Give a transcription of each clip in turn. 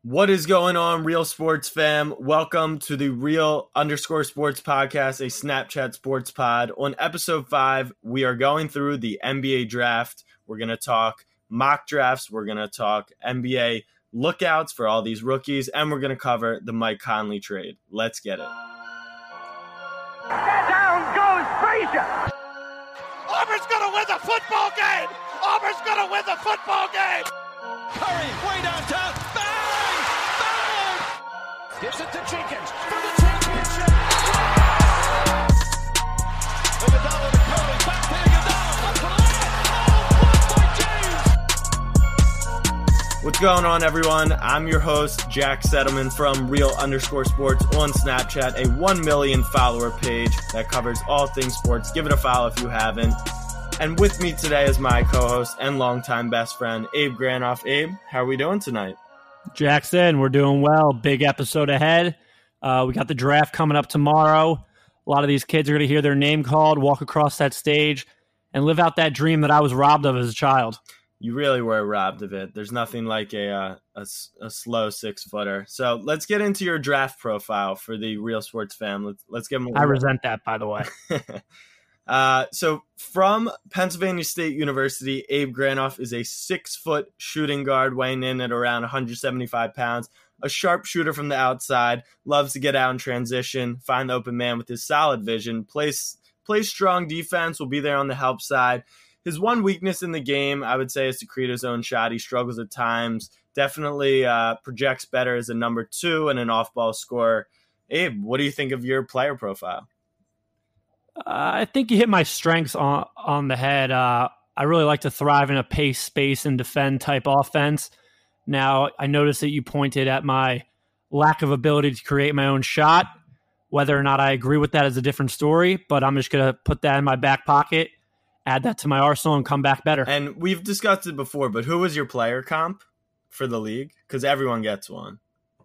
What is going on, Real Sports fam? Welcome to the Real_Sports podcast, a Snapchat sports pod. On episode 5, we are going through the NBA draft. We're going to talk mock drafts. We're going to talk NBA lookouts for all these rookies, and we're going to cover the Mike Conley trade. Let's get it. Down goes Frazier. Auburn's going to win the football game. Auburn's going to win the football game. Curry, way downtown. Bang! Bang! Gives it to Jenkins for the championship. Iguodala to Curry, back to Iguodala. Up for the layup. Oh, blocked by James. What's going on, everyone? I'm your host, Jack Settleman from Real_Sports on Snapchat, a 1 million follower page that covers all things sports. Give it a follow if you haven't. And with me today is my co-host and longtime best friend, Abe Granoff. Abe, how are we doing tonight? Jackson, we're doing well. Big episode ahead. We got the draft coming up tomorrow. A lot of these kids are going to hear their name called, walk across that stage, and live out that dream that I was robbed of as a child. You really were robbed of it. There's nothing like a slow 6-footer. So let's get into your draft profile for the Real Sports fam. Let's get them. I resent that, by the way. So from Pennsylvania State University, Abe Granoff is a 6-foot shooting guard weighing in at around 175 pounds, a sharp shooter from the outside, loves to get out in transition, find the open man with his solid vision, plays strong defense, will be there on the help side. His one weakness in the game, I would say, is to create his own shot. He struggles at times, definitely projects better as a number 2 and an off-ball scorer. Abe, what do you think of your player profile? I think you hit my strengths on the head. I really like to thrive in a pace, space, and defend type offense. Now, I noticed that you pointed at my lack of ability to create my own shot. Whether or not I agree with that is a different story, but I'm just going to put that in my back pocket, add that to my arsenal, and come back better. And we've discussed it before, but who was your player comp for the league? Because everyone gets one.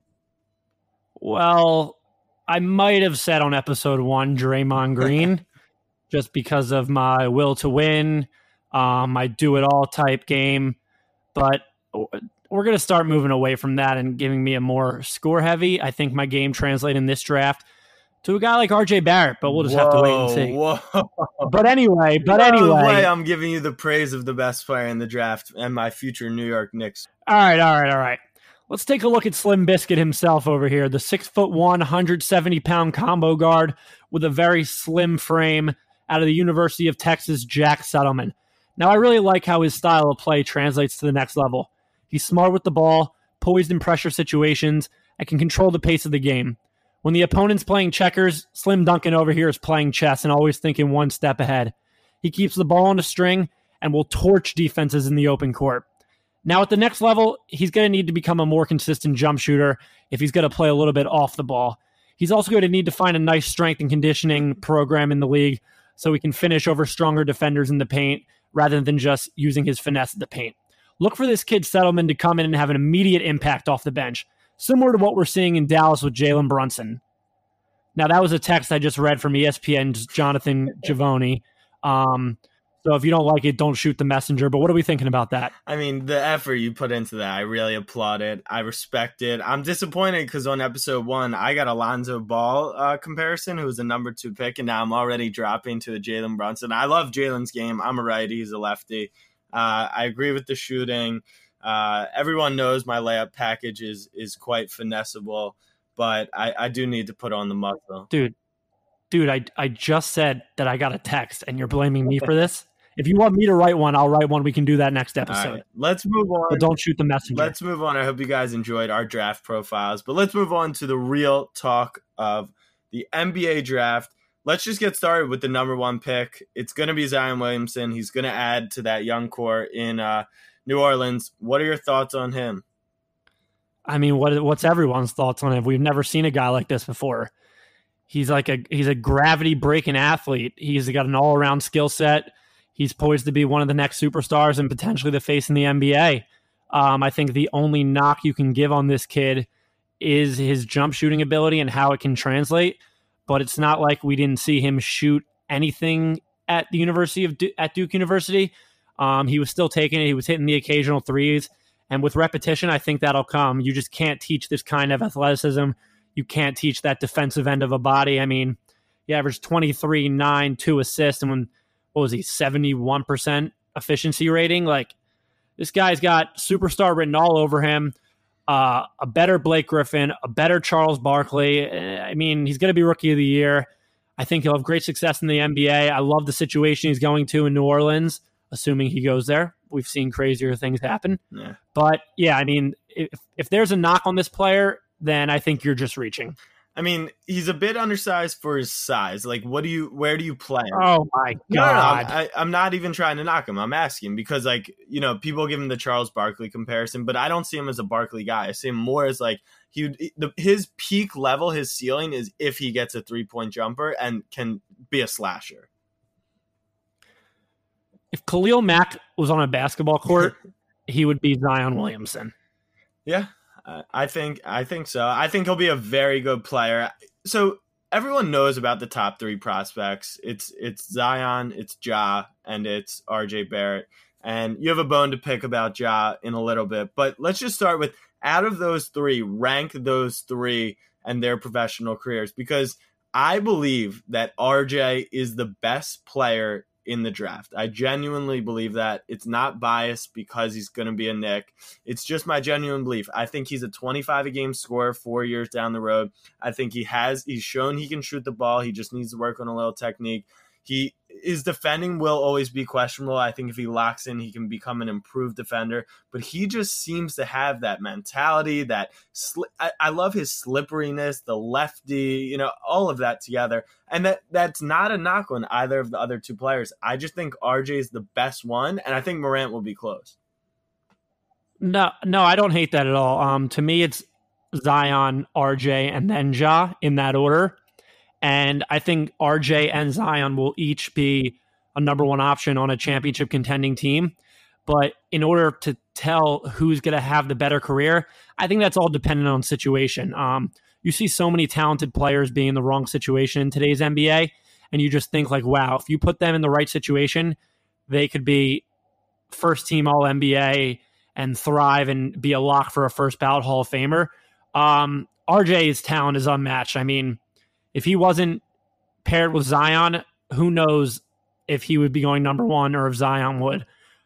Well, I might have said on episode 1, Draymond Green, just because of my will to win, my do-it-all type game. But we're going to start moving away from that and giving me a more score-heavy. I think my game translates in this draft to a guy like RJ Barrett, but we'll just have to wait and see. Whoa. But anyway. No way I'm giving you the praise of the best player in the draft and my future New York Knicks. All right. Let's take a look at Slim Biscuit himself over here, the 6'1", 170-pound combo guard with a very slim frame out of the University of Texas, Jack Settleman. Now, I really like how his style of play translates to the next level. He's smart with the ball, poised in pressure situations, and can control the pace of the game. When the opponent's playing checkers, Slim Duncan over here is playing chess and always thinking one step ahead. He keeps the ball on a string and will torch defenses in the open court. Now, at the next level, he's going to need to become a more consistent jump shooter if he's going to play a little bit off the ball. He's also going to need to find a nice strength and conditioning program in the league so he can finish over stronger defenders in the paint rather than just using his finesse at the paint. Look for this kid Settleman to come in and have an immediate impact off the bench, similar to what we're seeing in Dallas with Jalen Brunson. Now, that was a text I just read from ESPN's Jonathan Givony. So if you don't like it, don't shoot the messenger. But what are we thinking about that? I mean, the effort you put into that, I really applaud it. I respect it. I'm disappointed because on episode 1, I got a Lonzo Ball comparison, who was a number 2 pick, and now I'm already dropping to a Jalen Brunson. I love Jalen's game. I'm a righty. He's a lefty. I agree with the shooting. Everyone knows my layup package is quite finessable, but I do need to put on the muscle. Dude, I just said that I got a text, and you're blaming me for this? If you want me to write one, I'll write one. We can do that next episode. All right, let's move on. But don't shoot the messenger. Let's move on. I hope you guys enjoyed our draft profiles. But let's move on to the real talk of the NBA draft. Let's just get started with the number 1 pick. It's going to be Zion Williamson. He's going to add to that young core in New Orleans. What are your thoughts on him? I mean, what's everyone's thoughts on him? We've never seen a guy like this before. He's a gravity breaking athlete. He's got an all-around skill set. He's poised to be one of the next superstars and potentially the face in the NBA. I think the only knock you can give on this kid is his jump shooting ability and how it can translate. But it's not like we didn't see him shoot anything at the University at Duke University. He was still taking it. He was hitting the occasional threes, And with repetition, I think that'll come. You just can't teach this kind of athleticism. You can't teach that defensive end of a body. I mean, he averaged 23, 9, 2 assists, and what was he, 71% efficiency rating? Like, this guy's got superstar written all over him. A better Blake Griffin, a better Charles Barkley. I mean, he's going to be Rookie of the Year. I think he'll have great success in the NBA. I love the situation he's going to in New Orleans, assuming he goes there. We've seen crazier things happen. Yeah. But, yeah, I mean, if there's a knock on this player, then I think you're just reaching. I mean, he's a bit undersized for his size. Like, where do you play him? Oh, my God. No, I'm not even trying to knock him. I'm asking because, like, you know, people give him the Charles Barkley comparison, but I don't see him as a Barkley guy. I see him more as, like, his peak level, his ceiling is if he gets a three-point jumper and can be a slasher. If Khalil Mack was on a basketball court, he would be Zion Williamson. Yeah. I think so. I think he'll be a very good player. So everyone knows about the top three prospects. It's Zion, it's Ja, and it's RJ Barrett. And you have a bone to pick about Ja in a little bit. But let's just start with, out of those three, rank those three and their professional careers. Because I believe that RJ is the best player in the draft. I genuinely believe that. It's not biased because he's going to be a Knick. It's just my genuine belief. I think he's a 25 a game scorer 4 years down the road. I think he's shown he can shoot the ball. He just needs to work on a little technique. His defending will always be questionable. I think if he locks in, he can become an improved defender. But he just seems to have that mentality. I love his slipperiness, the lefty, you know, all of that together. And that's not a knock on either of the other two players. I just think RJ is the best one, and I think Morant will be close. No, I don't hate that at all. To me, it's Zion, RJ, and then Ja in that order. And I think RJ and Zion will each be a number one option on a championship contending team. But in order to tell who's going to have the better career, I think that's all dependent on situation. You see so many talented players being in the wrong situation in today's NBA, and you just think like, wow, if you put them in the right situation, they could be first team All NBA and thrive and be a lock for a first ballot Hall of Famer. RJ's talent is unmatched. I mean, if he wasn't paired with Zion, who knows if he would be going number one or if Zion would.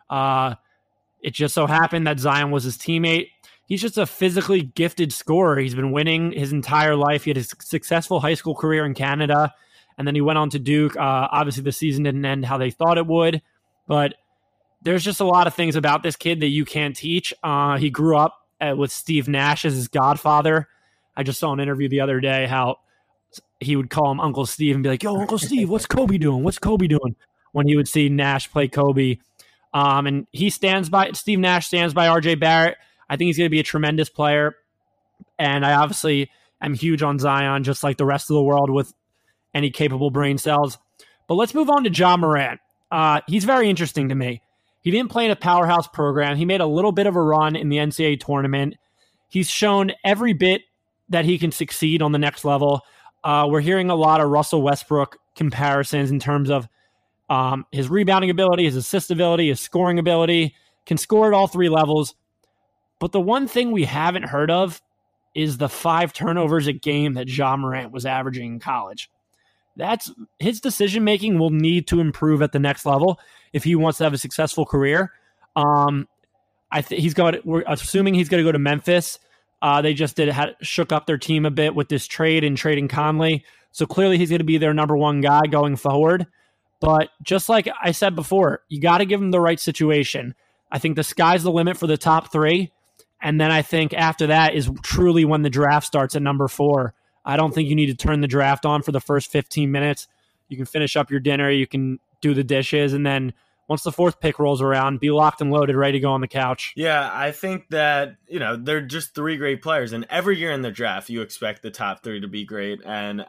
It just so happened that Zion was his teammate. He's just a physically gifted scorer. He's been winning his entire life. He had a successful high school career in Canada, and then he went on to Duke. Obviously, the season didn't end how they thought it would, but there's just a lot of things about this kid that you can't teach. He grew up with Steve Nash as his godfather. I just saw an interview the other day how he would call him Uncle Steve and be like, yo, Uncle Steve, what's Kobe doing? What's Kobe doing? When he would see Nash play Kobe. And Steve Nash stands by RJ Barrett. I think he's going to be a tremendous player. And I obviously am huge on Zion, just like the rest of the world with any capable brain cells. But let's move on to Ja Morant. He's very interesting to me. He didn't play in a powerhouse program. He made a little bit of a run in the NCAA tournament. He's shown every bit that he can succeed on the next level. We're hearing a lot of Russell Westbrook comparisons in terms of his rebounding ability, his assist ability, his scoring ability, can score at all three levels. But the one thing we haven't heard of is the 5 turnovers a game that Ja Morant was averaging in college. That's his decision-making will need to improve at the next level if he wants to have a successful career. We're assuming he's going to go to Memphis. They just shook up their team a bit with this trade and trading Conley. So clearly he's going to be their number one guy going forward. But just like I said before, you got to give him the right situation. I think the sky's the limit for the top 3. And then I think after that is truly when the draft starts at number 4. I don't think you need to turn the draft on for the first 15 minutes. You can finish up your dinner, you can do the dishes, and then once the 4th pick rolls around, be locked and loaded, ready to go on the couch. Yeah, I think that, they're just 3 great players. And every year in the draft, you expect the top 3 to be great. And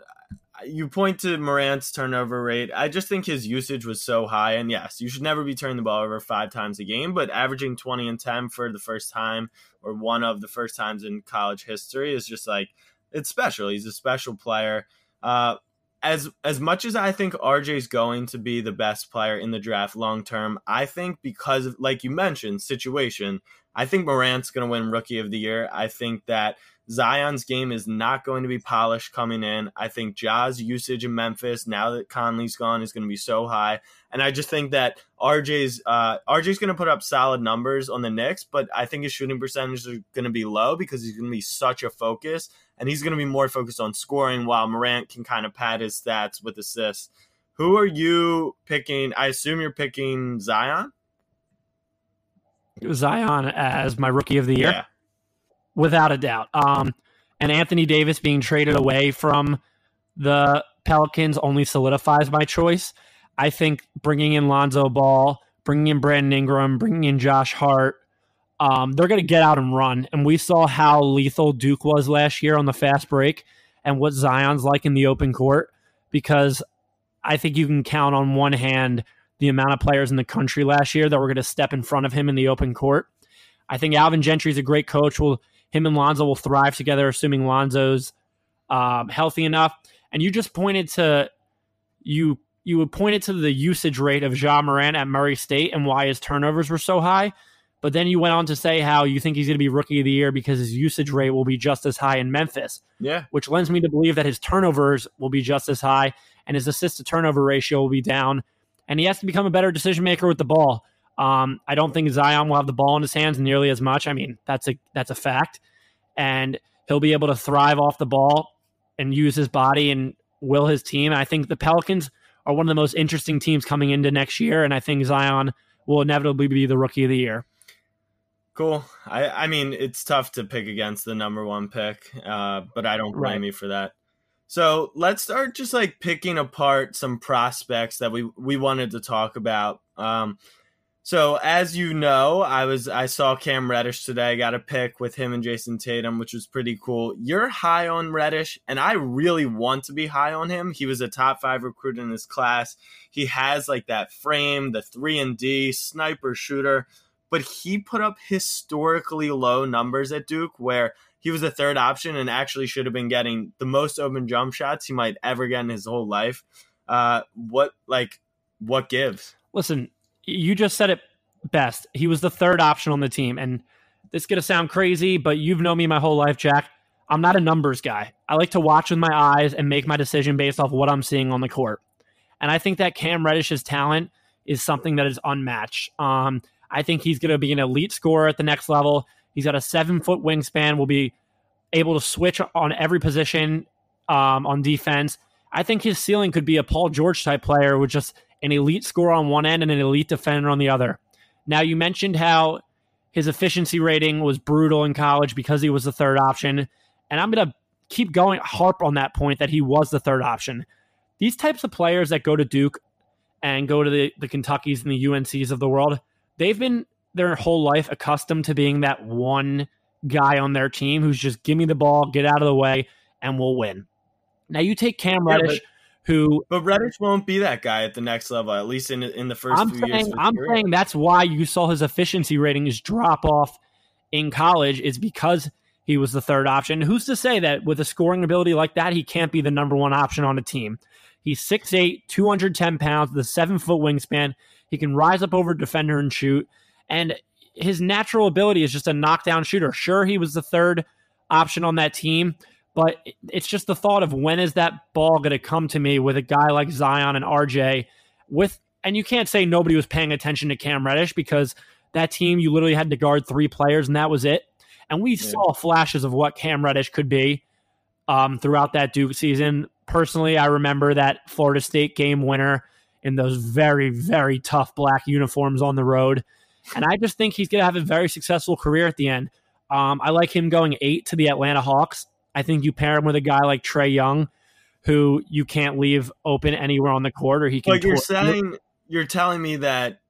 you point to Morant's turnover rate. I just think his usage was so high. And yes, you should never be turning the ball over 5 times a game, but averaging 20 and 10 for the first time, or one of the first times in college history, is just like, it's special. He's a special player. As much as I think RJ is going to be the best player in the draft long term, I think because of, like you mentioned, situation, I think Morant's going to win Rookie of the Year. I think that Zion's game is not going to be polished coming in. I think Ja's usage in Memphis, now that Conley's gone, is going to be so high. And I just think that RJ's going to put up solid numbers on the Knicks, but I think his shooting percentages are going to be low because he's going to be such a focus, and he's going to be more focused on scoring while Morant can kind of pad his stats with assists. Who are you picking? I assume you're picking Zion? Zion as my Rookie of the Year. Yeah. Without a doubt. And Anthony Davis being traded away from the Pelicans only solidifies my choice. I think bringing in Lonzo Ball, bringing in Brandon Ingram, bringing in Josh Hart, they're going to get out and run. And we saw how lethal Duke was last year on the fast break and what Zion's like in the open court, because I think you can count on one hand the amount of players in the country last year that were going to step in front of him in the open court. I think Alvin Gentry is a great coach. Him and Lonzo will thrive together, assuming Lonzo's healthy enough. And you just pointed to the usage rate of Ja Morant at Murray State and why his turnovers were so high. But then you went on to say how you think he's going to be Rookie of the Year because his usage rate will be just as high in Memphis. Yeah, which lends me to believe that his turnovers will be just as high and his assist-to-turnover ratio will be down. And he has to become a better decision maker with the ball. I don't think Zion will have the ball in his hands nearly as much. I mean, that's a fact. And he'll be able to thrive off the ball and use his body and will his team. And I think the Pelicans are one of the most interesting teams coming into next year, and I think Zion will inevitably be the Rookie of the Year. Cool. I mean, it's tough to pick against the number one pick, but I don't blame you for that. So let's start just like picking apart some prospects that we wanted to talk about. So as you know, I saw Cam Reddish today. I got a pick with him and Jason Tatum, which was pretty cool. You're high on Reddish, and I really want to be high on him. He was a top 5 recruit in his class. He has like that frame, the 3-and-D, sniper shooter, but he put up historically low numbers at Duke where he was a third option and actually should have been getting the most open jump shots he might ever get in his whole life. What gives? Listen, you just said it best. He was the third option on the team. And this is going to sound crazy, but you've known me my whole life, Jack. I'm not a numbers guy. I like to watch with my eyes and make my decision based off what I'm seeing on the court. And I think that Cam Reddish's talent is something that is unmatched. I think he's going to be an elite scorer at the next level. He's got a 7-foot wingspan, will be able to switch on every position on defense. I think his ceiling could be a Paul George type player with just an elite scorer on one end and an elite defender on the other. Now, you mentioned how his efficiency rating was brutal in college because he was the third option. And I'm going to keep going, harp on that point that he was the third option. These types of players that go to Duke and go to the Kentuckys and the UNCs of the world, they've been their whole life accustomed to being that one guy on their team who's just give me the ball, get out of the way, and we'll win. Now you take Cam Reddish, but Reddish won't be that guy at the next level, at least in the first few years. I'm saying that's why you saw his efficiency ratings drop off in college, is because he was the third option. Who's to say that with a scoring ability like that, he can't be the number one option on a team? He's 6'8", 210 pounds, with a 7-foot wingspan. He can rise up over a defender and shoot. And his natural ability is just a knockdown shooter. Sure, he was the third option on that team, but it's just the thought of when is that ball going to come to me with a guy like Zion and RJ and you can't say nobody was paying attention to Cam Reddish because that team, you literally had to guard 3 players and that was it. And we saw flashes of what Cam Reddish could be throughout that Duke season. Personally, I remember that Florida State game winner in those very, very tough black uniforms on the road. And I just think he's going to have a very successful career at the end. I like him going 8 to the Atlanta Hawks. I think you pair him with a guy like Trae Young, who you can't leave open anywhere on the court, or he can. Like you're telling me that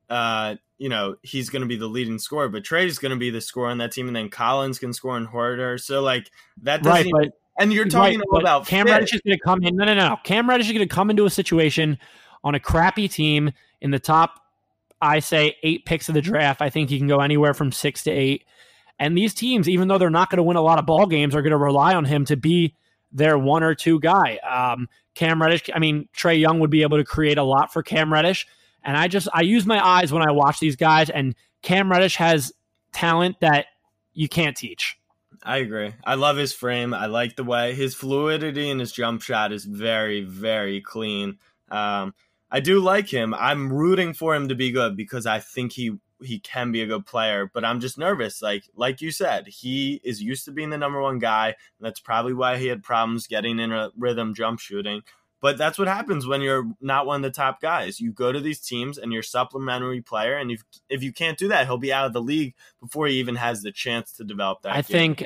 he's going to be the leading scorer, but Trae's going to be the scorer on that team, and then Collins can score in Hoarder. So like that doesn't. Right, and you're talking about Cam Reddish is going to come in. No. Cam Reddish is going to come into a situation on a crappy team in the top, I say, 8 picks of the draft. I think he can go anywhere from 6 to 8. And these teams, even though they're not going to win a lot of ball games, are going to rely on him to be their 1 or 2 guy. Cam Reddish, Trae Young would be able to create a lot for Cam Reddish. And I use my eyes when I watch these guys, and Cam Reddish has talent that you can't teach. I agree. I love his frame. I like the way his fluidity and his jump shot is very, very clean. I do like him. I'm rooting for him to be good because I think he can be a good player, but I'm just nervous. Like you said, he is used to being the number one guy, and that's probably why he had problems getting in a rhythm jump shooting. But that's what happens when you're not one of the top guys. You go to these teams and you're a supplementary player, and if you can't do that, he'll be out of the league before he even has the chance to develop that. I think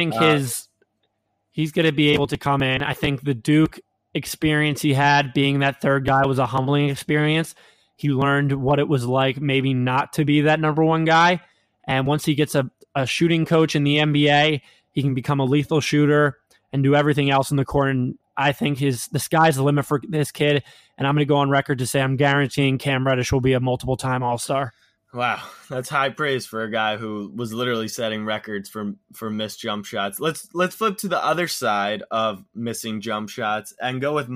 he's going to be able to come in. I think the Duke experience he had being that third guy was a humbling experience. He learned what it was like maybe not to be that number one guy. And once he gets a shooting coach in the NBA, he can become a lethal shooter and do everything else in the court. And I think the sky's the limit for this kid. And I'm going to go on record to say I'm guaranteeing Cam Reddish will be a multiple-time All-Star. Wow, that's high praise for a guy who was literally setting records for missed jump shots. Let's flip to the other side of missing jump shots and go with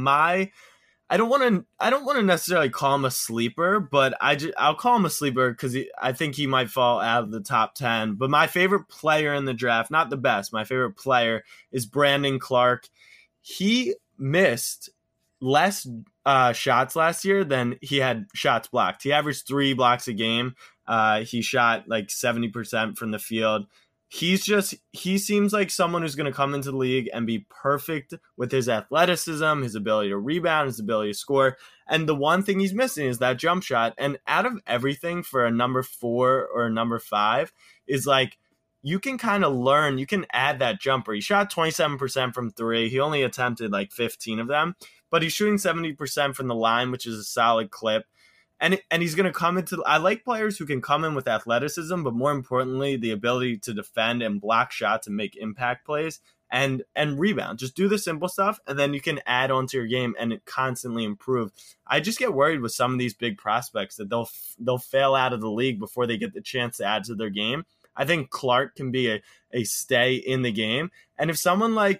I don't want to necessarily call him a sleeper, but I'll call him a sleeper because I think he might fall out of the top 10. But my favorite player in the draft, not the best, my favorite player is Brandon Clark. He missed less shots last year than he had shots blocked. He averaged 3 blocks a game. He shot like 70% from the field. He seems like someone who's going to come into the league and be perfect with his athleticism, his ability to rebound, his ability to score. And the one thing he's missing is that jump shot. And out of everything for a number 4 or a number 5 is like, you can kind of learn, you can add that jumper. He shot 27% from 3. He only attempted like 15 of them, but he's shooting 70% from the line, which is a solid clip. And he's going to come into – I like players who can come in with athleticism, but more importantly, the ability to defend and block shots and make impact plays and rebound. Just do the simple stuff, and then you can add onto your game and it constantly improve. I just get worried with some of these big prospects that they'll fail out of the league before they get the chance to add to their game. I think Clark can be a stay in the game. And if someone like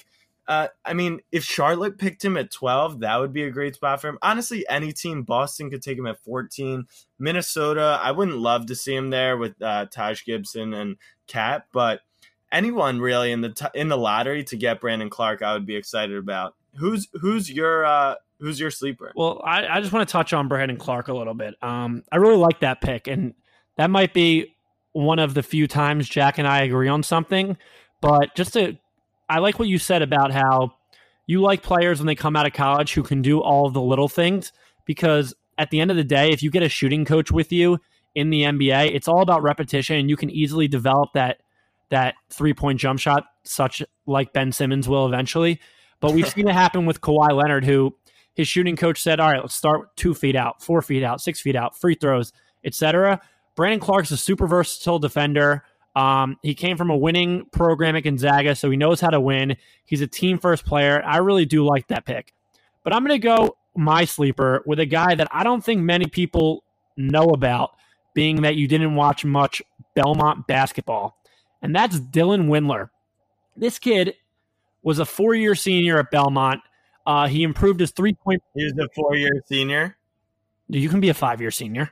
if Charlotte picked him at 12, that would be a great spot for him. Honestly, any team, Boston could take him at 14. Minnesota, I wouldn't love to see him there with Taj Gibson and Cat, but anyone really in the lottery to get Brandon Clark, I would be excited about. Who's your sleeper? Well, I just want to touch on Brandon Clark a little bit. I really like that pick, and that might be one of the few times Jack and I agree on something, but I like what you said about how you like players when they come out of college who can do all of the little things, because at the end of the day, if you get a shooting coach with you in the NBA, it's all about repetition, and you can easily develop that 3-point jump shot, such like Ben Simmons will eventually. But we've seen it happen with Kawhi Leonard, who his shooting coach said, all right, let's start 2 feet out, 4 feet out, 6 feet out, free throws, etc. Brandon Clark's a super versatile defender. He came from a winning program at Gonzaga, so he knows how to win. He's a team-first player. I really do like that pick. But I'm going to go my sleeper with a guy that I don't think many people know about, being that you didn't watch much Belmont basketball, and that's Dylan Windler. This kid was a 4-year senior at Belmont. He improved his 3-point... He was a 4-year senior? You can be a 5-year senior.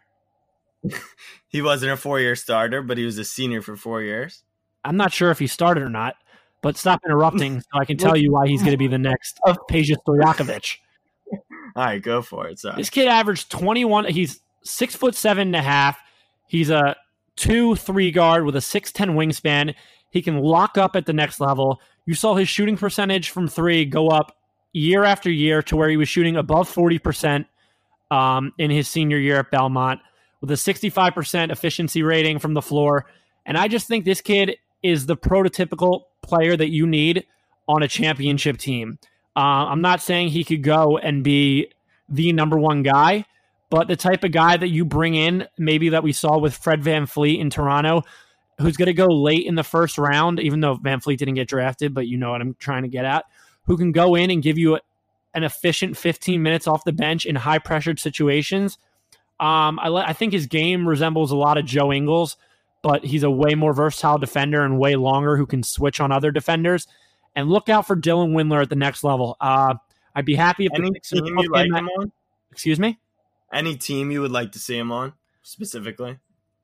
He wasn't a 4-year starter, but he was a senior for 4 years. I'm not sure if he started or not, but stop interrupting so I can tell you why he's going to be the next Peja Stojakovic. All right, go for it. Sorry. This kid averaged 21. He's 6'7.5". He's a 2-3 guard with a 6'10" wingspan. He can lock up at the next level. You saw his shooting percentage from 3 go up year after year to where he was shooting above 40% in his senior year at Belmont, with a 65% efficiency rating from the floor. And I just think this kid is the prototypical player that you need on a championship team. I'm not saying he could go and be the number one guy, but the type of guy that you bring in, maybe that we saw with Fred VanVleet in Toronto, who's going to go late in the first round, even though VanVleet didn't get drafted, but you know what I'm trying to get at, who can go in and give you an efficient 15 minutes off the bench in high-pressured situations. I think his game resembles a lot of Joe Ingles, but he's a way more versatile defender and way longer who can switch on other defenders. And look out for Dylan Windler at the next level. I'd be happy if any team you like him on. Excuse me? Any team you would like to see him on specifically?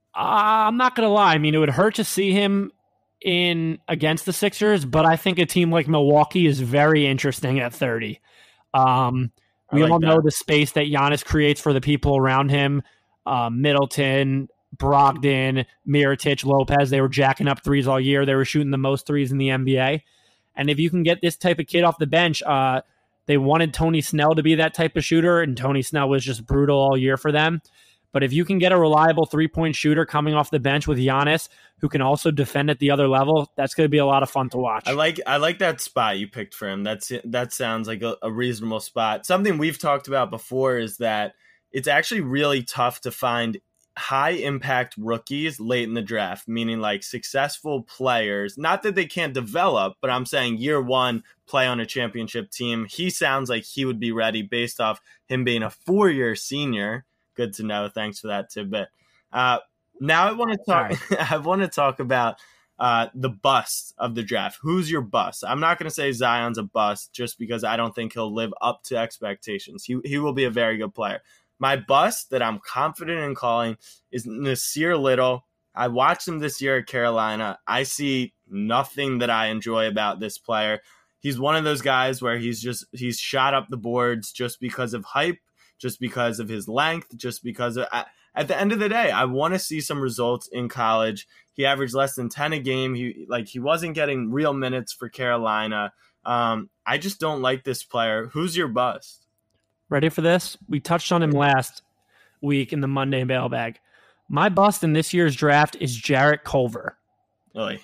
I'm not going to lie. I mean, it would hurt to see him in against the Sixers, but I think a team like Milwaukee is very interesting at 30. We all know the space that Giannis creates for the people around him. Middleton, Brogdon, Mirotic, Lopez, they were jacking up threes all year. They were shooting the most threes in the NBA. And if you can get this type of kid off the bench, they wanted Tony Snell to be that type of shooter, and Tony Snell was just brutal all year for them. But if you can get a reliable three-point shooter coming off the bench with Giannis, who can also defend at the other level, that's going to be a lot of fun to watch. I like that spot you picked for him. That sounds like a reasonable spot. Something we've talked about before is that it's actually really tough to find high-impact rookies late in the draft, meaning like successful players. Not that they can't develop, but I'm saying year one, play on a championship team. He sounds like he would be ready based off him being a 4-year senior. Good to know. Thanks for that tidbit. Now I want to talk. Right. I want to talk about the bust of the draft. Who's your bust? I'm not going to say Zion's a bust just because I don't think he'll live up to expectations. He will be a very good player. My bust that I'm confident in calling is Nasir Little. I watched him this year at Carolina. I see nothing that I enjoy about this player. He's one of those guys where he's shot up the boards just because of hype, just because of his length, just because of, at the end of the day, I want to see some results in college. He averaged less than 10 a game. He wasn't getting real minutes for Carolina. I just don't like this player. Who's your bust? Ready for this? We touched on him last week in the Monday mailbag. My bust in this year's draft is Jarrett Culver. Really?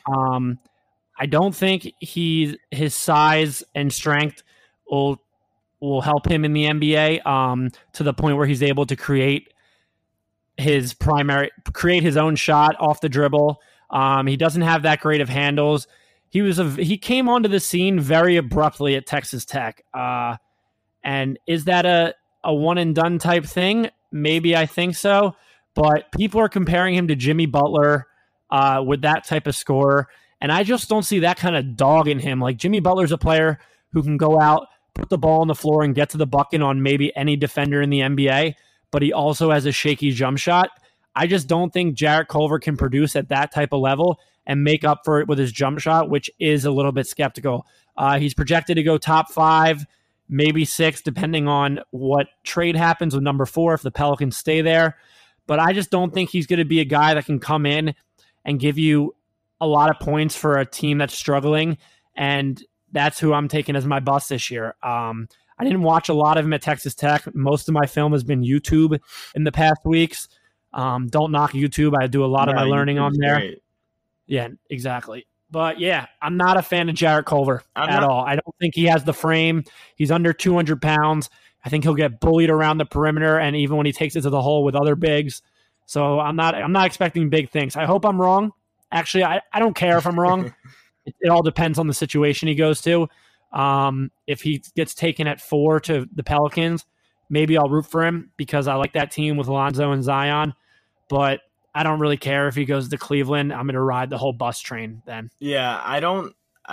I don't think his size and strength will help him in the NBA to the point where he's able to create his own shot off the dribble. He doesn't have that great of handles. He came onto the scene very abruptly at Texas Tech. And is that a one and done type thing? Maybe, I think so. But people are comparing him to Jimmy Butler with that type of scorer. And I just don't see that kind of dog in him. Like, Jimmy Butler's a player who can go out, put the ball on the floor, and get to the bucket on maybe any defender in the NBA. But he also has a shaky jump shot. I just don't think Jarrett Culver can produce at that type of level and make up for it with his jump shot, which is a little bit skeptical. He's projected to go top 5. Maybe 6, depending on what trade happens with number 4 if the Pelicans stay there. But I just don't think he's going to be a guy that can come in and give you a lot of points for a team that's struggling. And that's who I'm taking as my bust this year. I didn't watch a lot of him at Texas Tech. Most of my film has been YouTube in the past weeks. Don't knock YouTube. I do a lot of my learning on there. Great. Yeah, exactly. But, yeah, I'm not a fan of Jarrett Culver at all. I don't think he has the frame. He's under 200 pounds. I think he'll get bullied around the perimeter, and even when he takes it to the hole with other bigs. So I'm not expecting big things. I hope I'm wrong. Actually, I don't care if I'm wrong. It all depends on the situation he goes to. If he gets taken at 4 to the Pelicans, maybe I'll root for him because I like that team with Lonzo and Zion. But I don't really care if he goes to Cleveland. I'm going to ride the whole bus train then. Yeah, I don't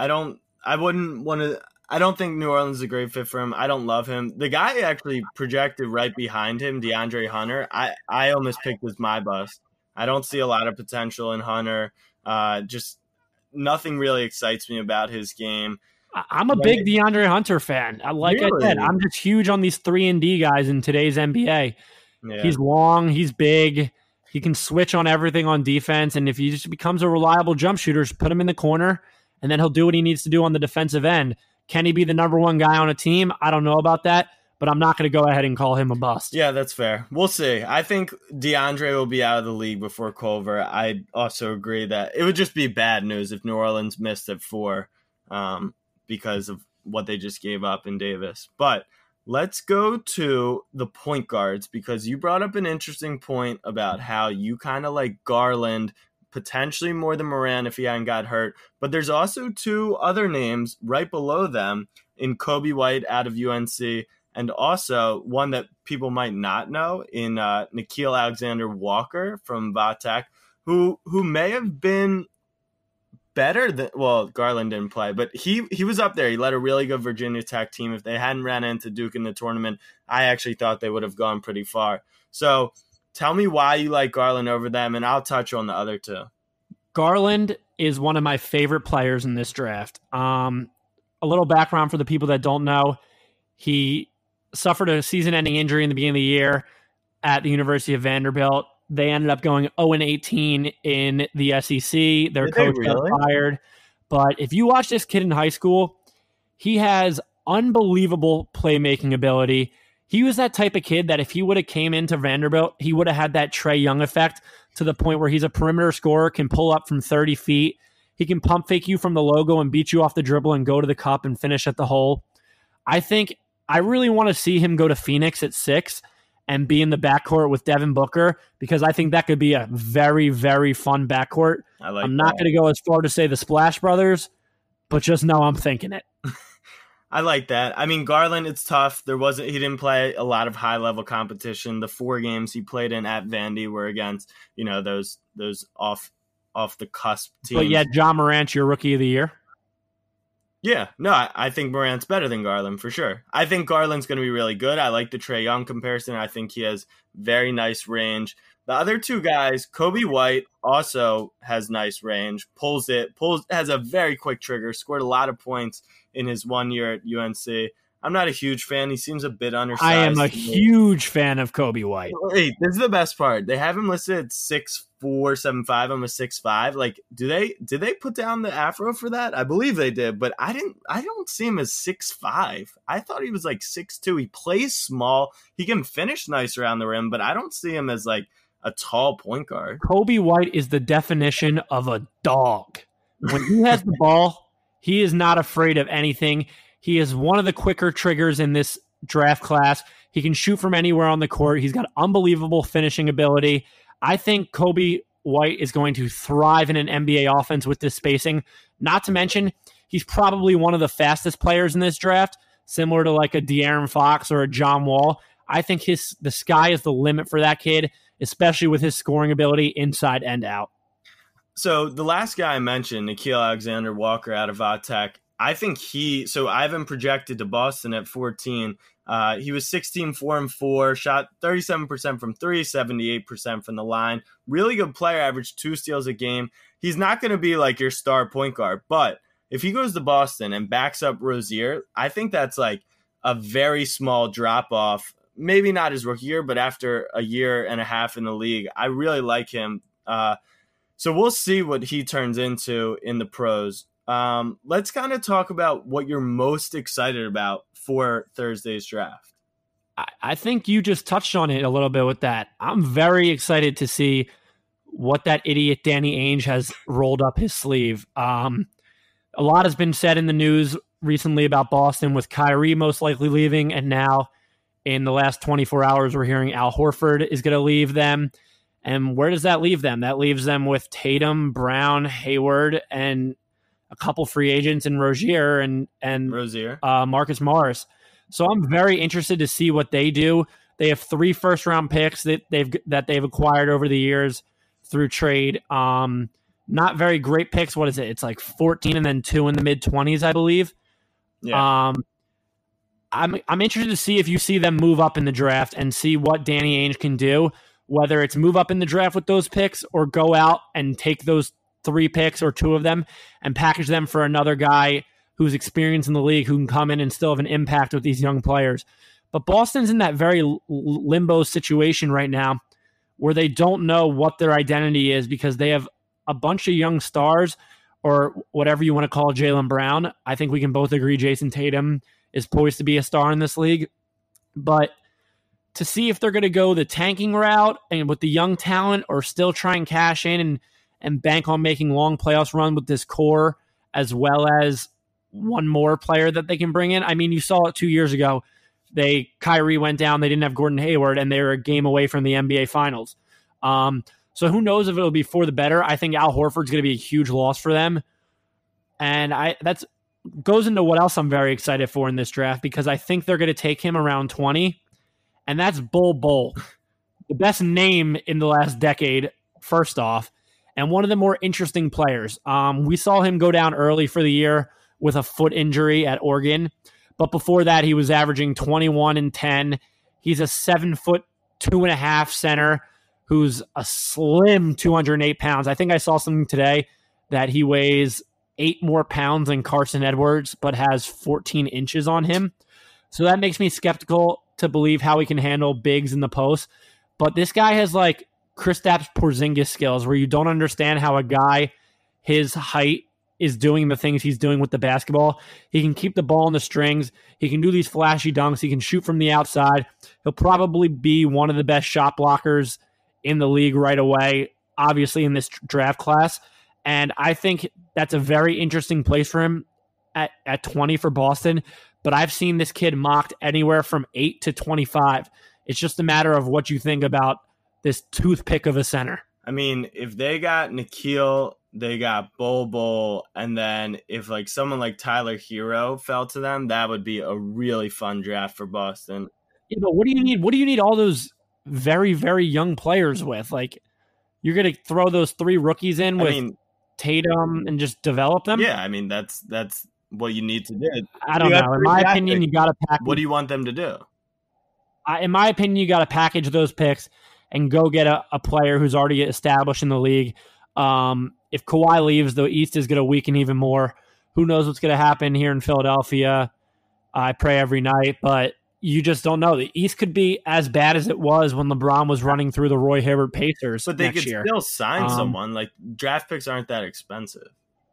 think New Orleans is a great fit for him. I don't love him. The guy actually projected right behind him, DeAndre Hunter. I almost picked as my bust. I don't see a lot of potential in Hunter. Just nothing really excites me about his game. I'm a big DeAndre Hunter fan. Like really? I said, I'm just huge on these 3-and-D guys in today's NBA. Yeah. He's long, he's big. He can switch on everything on defense, and if he just becomes a reliable jump shooter, just put him in the corner, and then he'll do what he needs to do on the defensive end. Can he be the number 1 guy on a team? I don't know about that, but I'm not going to go ahead and call him a bust. Yeah, that's fair. We'll see. I think DeAndre will be out of the league before Culver. I also agree that it would just be bad news if New Orleans missed at 4 because of what they just gave up in Davis. But let's go to the point guards, because you brought up an interesting point about how you kind of like Garland, potentially more than Moran if he hadn't got hurt. But there's also 2 other names right below them in Kobe White out of UNC, and also one that people might not know in Nickeil Alexander-Walker from Vatek, who may have been better than, well, Garland didn't play, but he was up there. He led a really good Virginia Tech team. If they hadn't ran into Duke in the tournament, I actually thought they would have gone pretty far. So Tell me why you like Garland over them, and I'll touch on the other two. Garland is one of my favorite players in this draft. A little background for the people that don't know. He suffered a season-ending injury in the beginning of the year at the University of Vanderbilt. They ended up going 0-18 in the SEC. Their coach got fired. But if you watch this kid in high school, he has unbelievable playmaking ability. He was that type of kid that if he would have came into Vanderbilt, he would have had that Trae Young effect to the point where he's a perimeter scorer, can pull up from 30 feet. He can pump fake you from the logo and beat you off the dribble and go to the cup and finish at the hole. I really want to see him go to Phoenix at 6 and be in the backcourt with Devin Booker, because I think that could be a very, very fun backcourt. I'm not going to go as far to say the Splash Brothers, but just know I'm thinking it. I like that. I mean, Garland, it's tough. He didn't play a lot of high level competition. The 4 games he played in at Vandy were against, those off the cusp teams. But yeah, John Morant's your rookie of the year. Yeah, no, I think Morant's better than Garland for sure. I think Garland's going to be really good. I like the Trae Young comparison. I think he has very nice range. The other 2 guys, Kobe White also has nice range, has a very quick trigger, scored a lot of points in his 1 year at UNC. I'm not a huge fan. He seems a bit undersized. I am a huge fan of Kobe White. Wait, this is the best part. They have him listed at 6'4", 7'5". I'm a 6'5". Like, did they put down the afro for that? I believe they did, but I don't see him as 6'5". I thought he was like 6'2". He plays small. He can finish nice around the rim, but I don't see him as like a tall point guard. Kobe White is the definition of a dog. When he has the ball, he is not afraid of anything. He is one of the quicker triggers in this draft class. He can shoot from anywhere on the court. He's got unbelievable finishing ability. I think Kobe White is going to thrive in an NBA offense with this spacing. Not to mention, he's probably one of the fastest players in this draft, similar to like a De'Aaron Fox or a John Wall. I think the sky is the limit for that kid, especially with his scoring ability inside and out. So the last guy I mentioned, Nickeil Alexander-Walker out of Vatech, I think I have him projected to Boston at 14. He was 16, 4-4, shot 37% from 3, 78% from the line. Really good player, averaged 2 steals a game. He's not going to be like your star point guard, but if he goes to Boston and backs up Rozier, I think that's like a very small drop off. Maybe not his rookie year, but after a year and a half in the league, I really like him. So we'll see what he turns into in the pros. Let's kind of talk about what you're most excited about for Thursday's draft. I think you just touched on it a little bit with that. I'm very excited to see what that idiot Danny Ainge has rolled up his sleeve. A lot has been said in the news recently about Boston, with Kyrie most likely leaving, and now in the last 24 hours we're hearing Al Horford is going to leave them. And where does that leave them? That leaves them with Tatum, Brown, Hayward, and a couple free agents in Rozier and Marcus Morris. So I'm very interested to see what they do. They have 3 first-round picks that they've acquired over the years through trade. Not very great picks. What is it? It's like 14 and then 2 in the mid-20s, I believe. Yeah. I'm interested to see if you see them move up in the draft and see what Danny Ainge can do, whether it's move up in the draft with those picks or go out and take those 3 picks or 2 of them and package them for another guy who's experienced in the league, who can come in and still have an impact with these young players. But Boston's in that very limbo situation right now where they don't know what their identity is, because they have a bunch of young stars, or whatever you want to call Jaylen Brown. I think we can both agree Jason Tatum is poised to be a star in this league. But to see if they're going to go the tanking route and with the young talent, or still try and cash in and bank on making long playoffs run with this core, as well as one more player that they can bring in. I mean, you saw it 2 years ago. Kyrie went down, they didn't have Gordon Hayward, and they were a game away from the NBA Finals. So who knows if it'll be for the better. I think Al Horford's going to be a huge loss for them. And that's goes into what else I'm very excited for in this draft, because I think they're going to take him around 20, and that's Bol Bol, the best name in the last decade, first off, and one of the more interesting players. We saw him go down early for the year with a foot injury at Oregon, but before that he was averaging 21 and 10. He's a 7'2.5" center, who's a slim 208 pounds. I think I saw something today that he weighs 8 more pounds than Carson Edwards, but has 14 inches on him. So that makes me skeptical to believe how he can handle bigs in the post. But this guy has like Kristaps Porzingis skills where you don't understand how a guy his height is doing the things he's doing with the basketball. He can keep the ball in the strings. He can do these flashy dunks. He can shoot from the outside. He'll probably be one of the best shot blockers in the league right away, obviously in this draft class. And I think that's a very interesting place for him at 20 for Boston. But I've seen this kid mocked anywhere from 8 to 25. It's just a matter of what you think about this toothpick of a center. I mean, if they got Nickeil, they got Bol, and then if like someone like Tyler Hero fell to them, that would be a really fun draft for Boston. Yeah, but what do you need? What do you need all those very, very young players with? Like, you're going to throw those 3 rookies in with Tatum and just develop them? Yeah, I mean, that's what you need to do. I don't know. In my opinion, you got to package. What do you want them to do? In my opinion, you got to package those picks and go get a player who's already established in the league. If Kawhi leaves, the East is going to weaken even more. Who knows what's going to happen here in Philadelphia? I pray every night, but you just don't know. The East could be as bad as it was when LeBron was running through the Roy Hibbert Pacers. But they next could year. Still sign someone. Like, draft picks aren't that expensive.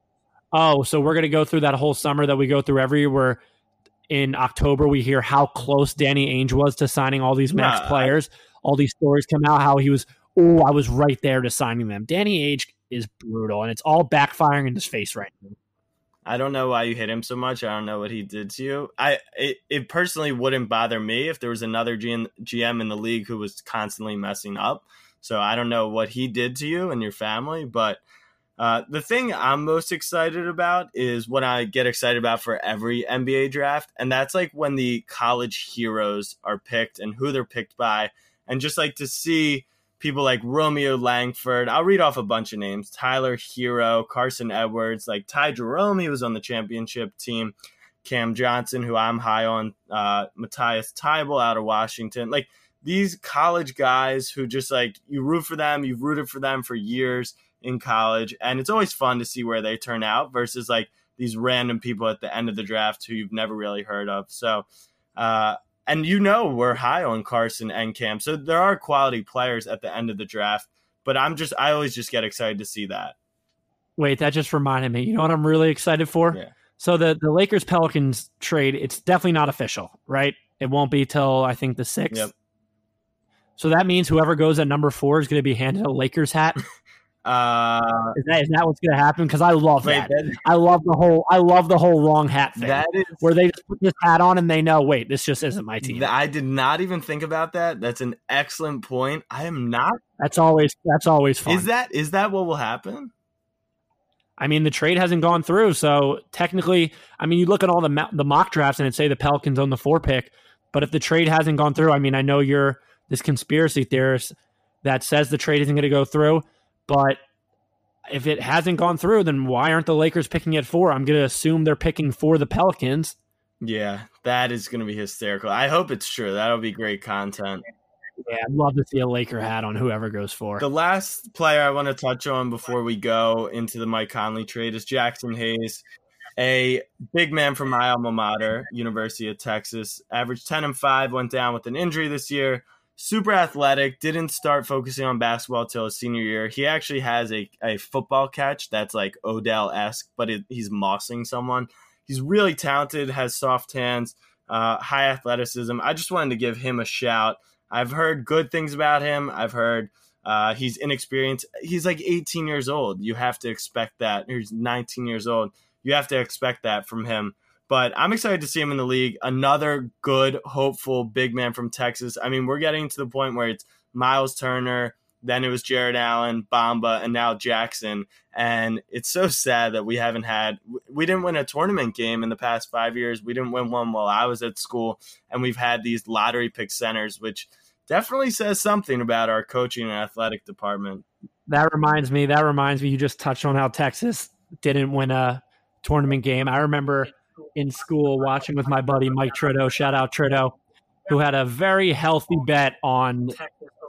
Oh, so we're going to go through that whole summer that we go through every year where in October we hear how close Danny Ainge was to signing all these max players. All these stories come out how he was, I was right there to signing them. Danny Ainge is brutal, and it's all backfiring in his face right now. I don't know why you hit him so much. I don't know what he did to you. It personally wouldn't bother me if there was another GM in the league who was constantly messing up. So I don't know what he did to you and your family, but the thing I'm most excited about is what I get excited about for every NBA draft, and that's like when the college heroes are picked and who they're picked by, and just like to see people like Romeo Langford. I'll read off a bunch of names. Tyler Hero, Carson Edwards, like Ty Jerome, he was on the championship team. Cam Johnson, who I'm high on, Matthias Thybulle out of Washington. Like these college guys who just like you root for them, you've rooted for them for years in college, and it's always fun to see where they turn out versus like these random people at the end of the draft who you've never really heard of. So, and we're high on Carson and Cam, so there are quality players at the end of the draft. But I always just get excited to see that. Wait, that just reminded me. You know what I'm really excited for? Yeah. So the Lakers Pelicans trade, it's definitely not official, right? It won't be till I think the 6th. Yep. So that means whoever goes at number 4 is going to be handed a Lakers hat. Is that what's going to happen? Because I love that. I love the whole wrong hat thing. That is where they just put this hat on and they know, wait, this just isn't my team. I did not even think about that. That's an excellent point. I am not. That's always fun. Is that what will happen? I mean, the trade hasn't gone through, so technically, I mean, you look at all the mock drafts and it say the Pelicans own the 4 pick, but if the trade hasn't gone through, I mean, I know you're this conspiracy theorist that says the trade isn't going to go through. But if it hasn't gone through, then why aren't the Lakers picking at 4? I'm going to assume they're picking for the Pelicans. Yeah, that is going to be hysterical. I hope it's true. That'll be great content. Yeah, I'd love to see a Laker hat on whoever goes for. The last player I want to touch on before we go into the Mike Conley trade is Jackson Hayes, a big man from my alma mater, University of Texas. Averaged 10 and 5, went down with an injury this year. Super athletic, didn't start focusing on basketball till his senior year. He actually has a football catch that's like Odell-esque, but he's mossing someone. He's really talented, has soft hands, high athleticism. I just wanted to give him a shout. I've heard good things about him. I've heard he's inexperienced. He's like 18 years old. You have to expect that. He's 19 years old. You have to expect that from him. But I'm excited to see him in the league. Another good, hopeful big man from Texas. I mean, we're getting to the point where it's Miles Turner, then it was Jared Allen, Bamba, and now Jackson. And it's so sad that we didn't win a tournament game in the past 5 years. We didn't win one while I was at school. And we've had these lottery pick centers, which definitely says something about our coaching and athletic department. That reminds me, you just touched on how Texas didn't win a tournament game. I remember in school watching with my buddy Mike Trito, shout out Trito, who had a very healthy bet on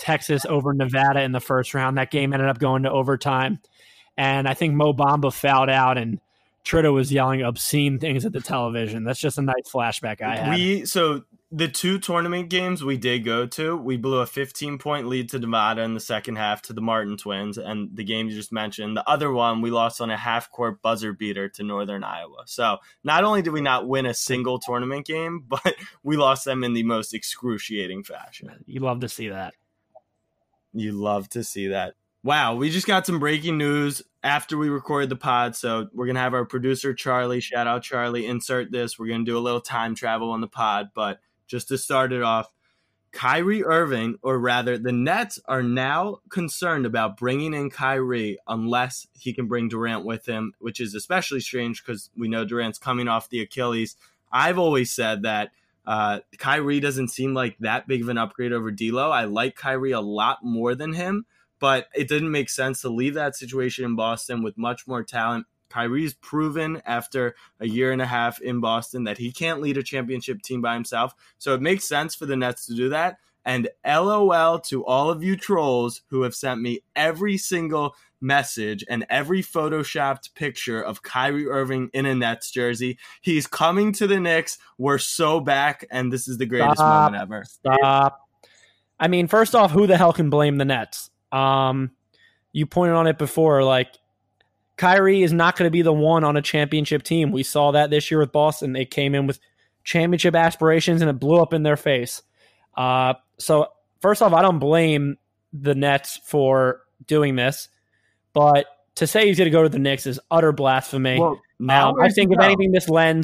Texas over Nevada in the first round. That game ended up going to overtime. And I think Mo Bamba fouled out and Tritta was yelling obscene things at the television. That's just a nice flashback I had. So the 2 tournament games we did go to, we blew a 15-point lead to Nevada in the second half to the Martin Twins, and the game you just mentioned. The other one, we lost on a half-court buzzer beater to Northern Iowa. So not only did we not win a single tournament game, but we lost them in the most excruciating fashion. You love to see that. You love to see that. Wow, we just got some breaking news after we recorded the pod, so we're going to have our producer, Charlie, shout out Charlie, insert this. We're going to do a little time travel on the pod, but just to start it off, Kyrie Irving, or rather the Nets, are now concerned about bringing in Kyrie unless he can bring Durant with him, which is especially strange because we know Durant's coming off the Achilles. I've always said that Kyrie doesn't seem like that big of an upgrade over D'Lo. I like Kyrie a lot more than him, but it didn't make sense to leave that situation in Boston with much more talent. Kyrie's proven after a year and a half in Boston that he can't lead a championship team by himself. So it makes sense for the Nets to do that. And LOL to all of you trolls who have sent me every single message and every photoshopped picture of Kyrie Irving in a Nets jersey. He's coming to the Knicks. We're so back, and this is the greatest moment ever. Stop. I mean, first off, who the hell can blame the Nets? You pointed on it before, like, Kyrie is not going to be the one on a championship team. We saw that this year with Boston. They came in with championship aspirations and it blew up in their face. So first off, I don't blame the Nets for doing this, but to say he's going to go to the Knicks is utter blasphemy. Well, now I think if anything, this lends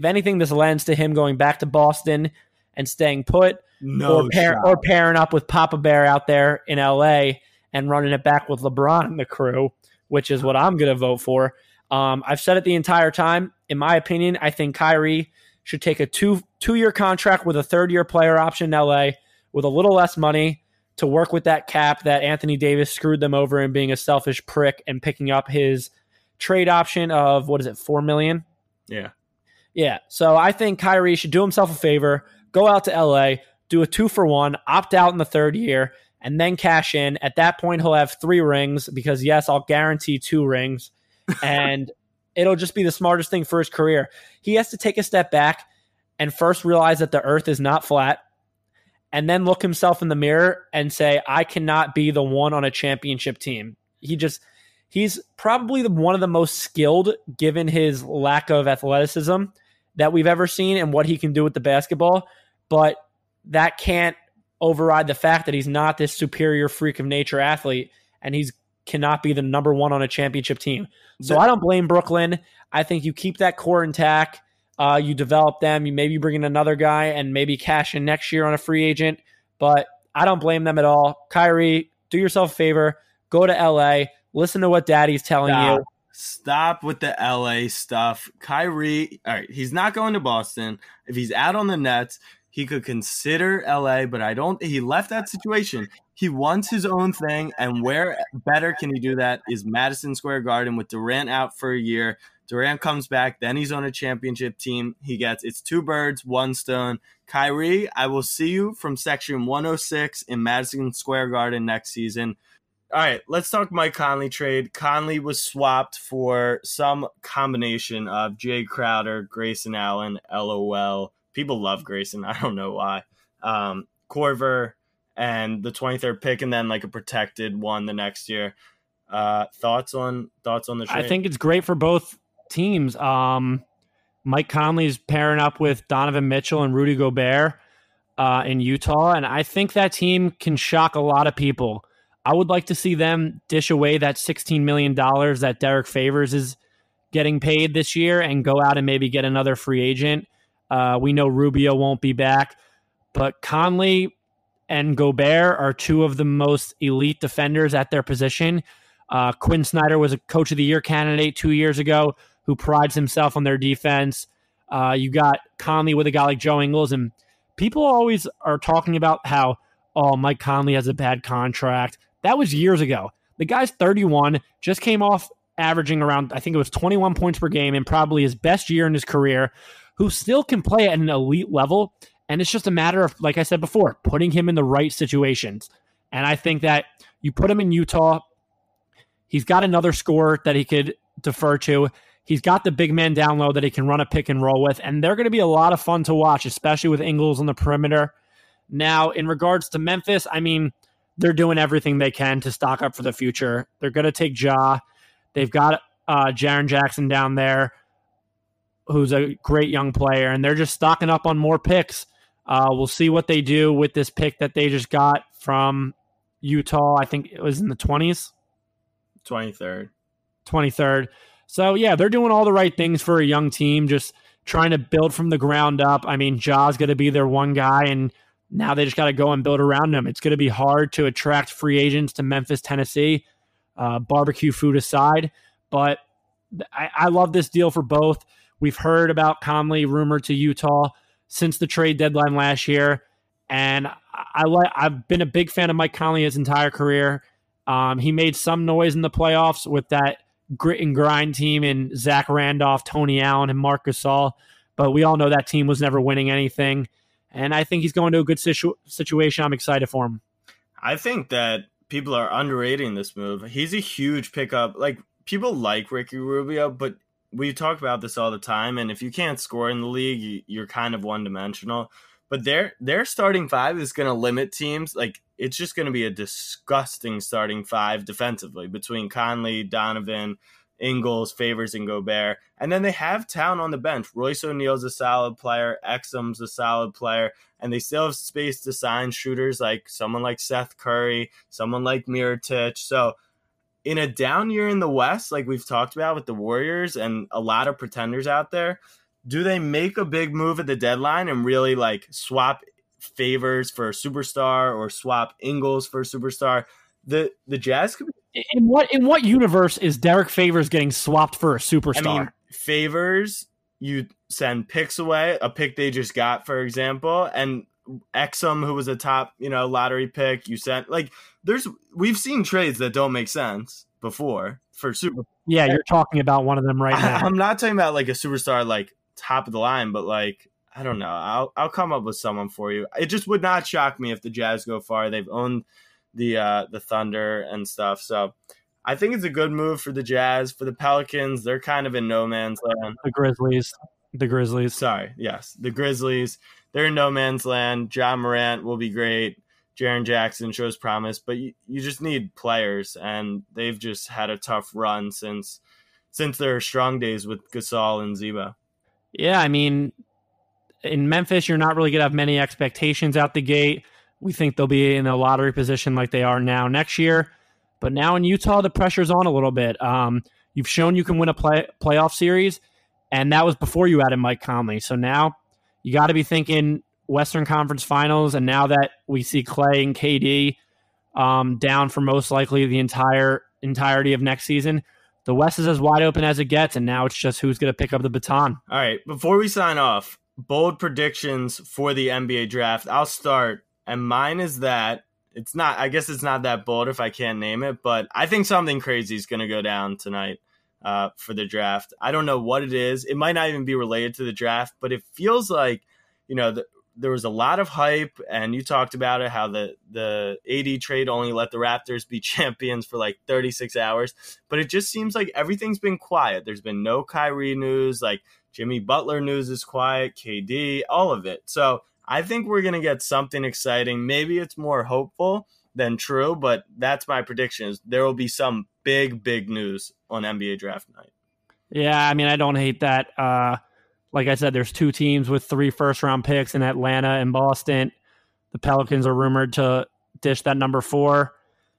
to him going back to Boston and staying put, or pairing up with Papa Bear out there in LA and running it back with LeBron and the crew, which is what I'm going to vote for. I've said it the entire time. In my opinion, I think Kyrie should take a two-year contract with a third-year player option in LA with a little less money to work with that cap that Anthony Davis screwed them over in being a selfish prick and picking up his trade option of, $4 million? Yeah. Yeah, so I think Kyrie should do himself a favor, go out to LA, do a 2-for-1, opt out in the third year, and then cash in. At that point, he'll have 3 rings because, yes, I'll guarantee 2 rings. And it'll just be the smartest thing for his career. He has to take a step back and first realize that the earth is not flat, and then look himself in the mirror and say, I cannot be the one on a championship team. He's probably one of the most skilled, given his lack of athleticism, that we've ever seen and what he can do with the basketball. But that can't override the fact that he's not this superior freak of nature athlete, and he's cannot be the number one on a championship team. So I don't blame Brooklyn. I think you keep that core intact. You develop them. You maybe bring in another guy and maybe cash in next year on a free agent. But I don't blame them at all. Kyrie, do yourself a favor. Go to LA. Listen to what Daddy's telling you. Stop with the LA stuff. Kyrie, all right, he's not going to Boston. If he's out on the Nets, he could consider LA, but he left that situation. He wants his own thing, and where better can he do that is Madison Square Garden with Durant out for a year. Durant comes back, then he's on a championship team. It's 2 birds, 1 stone. Kyrie, I will see you from section 106 in Madison Square Garden next season. All right, let's talk Mike Conley trade. Conley was swapped for some combination of Jay Crowder, Grayson Allen, LOL. People love Grayson. I don't know why. Korver and the 23rd pick, and then like a protected one the next year. Thoughts on the trade? I think it's great for both teams. Mike Conley's pairing up with Donovan Mitchell and Rudy Gobert in Utah, and I think that team can shock a lot of people. I would like to see them dish away that $16 million that Derek Favors is getting paid this year and go out and maybe get another free agent. We know Rubio won't be back, but Conley and Gobert are 2 of the most elite defenders at their position. Quinn Snyder was a Coach of the Year candidate 2 years ago who prides himself on their defense. You got Conley with a guy like Joe Ingles, and people always are talking about how, Mike Conley has a bad contract. That was years ago. The guy's 31, just came off averaging around, I think it was 21 points per game in probably his best year in his career, who still can play at an elite level. And it's just a matter of, like I said before, putting him in the right situations. And I think that you put him in Utah, he's got another scorer that he could defer to. He's got the big man down low that he can run a pick and roll with, and they're going to be a lot of fun to watch, especially with Ingles on the perimeter. Now, in regards to Memphis, I mean, they're doing everything they can to stock up for the future. They're going to take Ja. They've got Jaren Jackson down there, who's a great young player, and they're just stocking up on more picks. We'll see what they do with this pick that they just got from Utah. I think it was in the 20s. 23rd. So, yeah, they're doing all the right things for a young team, just trying to build from the ground up. I mean, Ja's going to be their one guy, and now they just got to go and build around him. It's going to be hard to attract free agents to Memphis, Tennessee, barbecue food aside. But I love this deal for both. We've heard about Conley rumored to Utah since the trade deadline last year, and I've been a big fan of Mike Conley his entire career. He made some noise in the playoffs with that grit and grind team in Zach Randolph, Tony Allen, and Marc Gasol, but we all know that team was never winning anything, and I think he's going to a good situation. I'm excited for him. I think that people are underrating this move. He's a huge pickup. Like, people like Ricky Rubio, but we talk about this all the time, and if you can't score in the league, you're kind of one-dimensional. But their starting five is going to limit teams. Like, it's just going to be a disgusting starting five defensively between Conley, Donovan, Ingles, Favors, and Gobert. And then they have talent on the bench. Royce O'Neal's a solid player. Exum's a solid player. And they still have space to sign shooters like someone like Seth Curry, someone like Mirotic. So in a down year in the West, like we've talked about with the Warriors and a lot of pretenders out there, do they make a big move at the deadline and really like swap Favors for a superstar or swap Ingles for a superstar? The Jazz could be. In what universe is Derek Favors getting swapped for a superstar? I mean, Favors, you send picks away, a pick they just got, for example, and Exum, who was a top, lottery pick, you sent we've seen trades that don't make sense before for super. Yeah, you're talking about one of them right now. I'm not talking about like a superstar like top of the line, but like, I don't know. I'll come up with someone for you. It just would not shock me if the Jazz go far. They've owned the Thunder and stuff. So I think it's a good move for the Jazz. For the Pelicans, they're kind of in no man's land. The Grizzlies. Sorry. Yes. The Grizzlies, they're in no man's land. John Morant will be great. Jaren Jackson shows promise, but you just need players, and they've just had a tough run since their strong days with Gasol and Zebo. Yeah, I mean, in Memphis, you're not really going to have many expectations out the gate. We think they'll be in a lottery position like they are now next year. But now in Utah, the pressure's on a little bit. You've shown you can win a playoff series, and that was before you added Mike Conley. So now you got to be thinking Western Conference Finals, and now that we see Clay and KD down for most likely the entirety of next season, the West is as wide open as it gets, and now it's just who's going to pick up the baton. All right, before we sign off, bold predictions for the NBA draft. I'll start, and mine is that I guess it's not that bold if I can't name it, but I think something crazy is going to go down tonight for the draft. I don't know what it is. It might not even be related to the draft, but it feels like, there was a lot of hype, and you talked about it, how the AD trade only let the Raptors be champions for like 36 hours. But it just seems like everything's been quiet. There's been no Kyrie news, like Jimmy Butler news is quiet, KD, all of it. So I think we're going to get something exciting. Maybe it's more hopeful than true, but that's my prediction. Is there will be some big, big news on NBA draft night. Yeah, I mean, I don't hate that. Like I said, there's two teams with 3 first-round picks in Atlanta and Boston. The Pelicans are rumored to dish that number 4.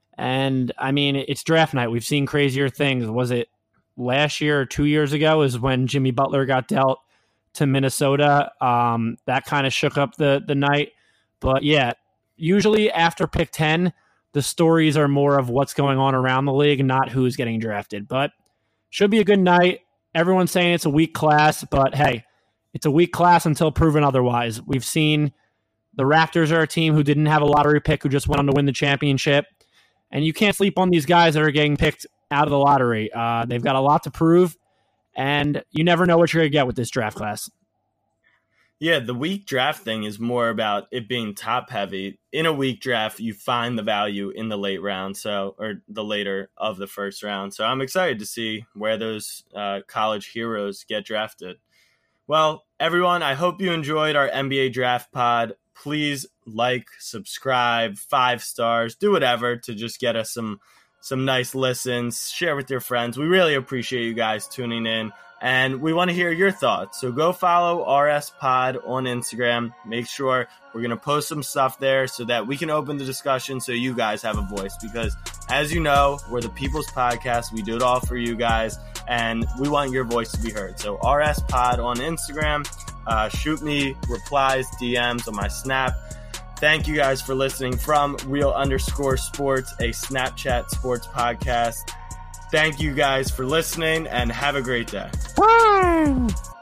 And, I mean, it's draft night. We've seen crazier things. Was it last year or 2 years ago is when Jimmy Butler got dealt to Minnesota? That kind of shook up the night. But, yeah, usually after pick 10, the stories are more of what's going on around the league and not who's getting drafted. But should be a good night. Everyone's saying it's a weak class, but hey, it's a weak class until proven otherwise. We've seen the Raptors are a team who didn't have a lottery pick, who just went on to win the championship. And you can't sleep on these guys that are getting picked out of the lottery. They've got a lot to prove, and you never know what you're going to get with this draft class. Yeah, the weak draft thing is more about it being top heavy. In a weak draft, you find the value in the late round, or the later of the first round. So I'm excited to see where those college heroes get drafted. Well, everyone, I hope you enjoyed our NBA Draft Pod. Please like, subscribe, 5 stars, do whatever to just get us some nice listens. Share with your friends. We really appreciate you guys tuning in. And we want to hear your thoughts. So go follow RS Pod on Instagram. Make sure we're going to post some stuff there so that we can open the discussion so you guys have a voice. Because as you know, we're the People's Podcast. We do it all for you guys. And we want your voice to be heard. So RS Pod on Instagram. Shoot me replies, DMs on my Snap. Thank you guys for listening from Real_Sports, a Snapchat sports podcast. Thank you guys for listening and have a great day. Woo!